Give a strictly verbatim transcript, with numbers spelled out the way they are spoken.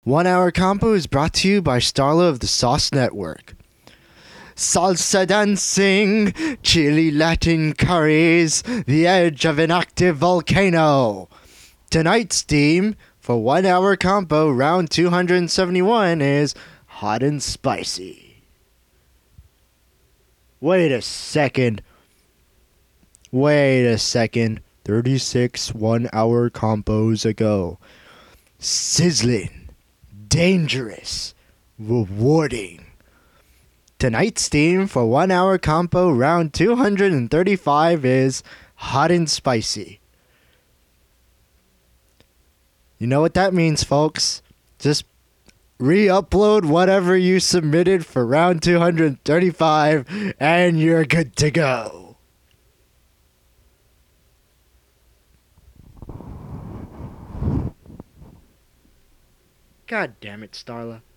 One Hour Combo is brought to you by Starla of the Sauce Network. Salsa dancing, chili Latin curries, the edge of an active volcano. Tonight's theme for One Hour Combo round two hundred seventy-one is hot and spicy. Wait a second. Wait a second. thirty-six One Hour Combos ago. Sizzling. Dangerous, rewarding. Tonight's theme for One Hour Combo round two hundred thirty-five is hot and spicy. You know what that means, folks? Just re-upload whatever you submitted for round two hundred thirty-five and you're good to go. God damn it, Starla.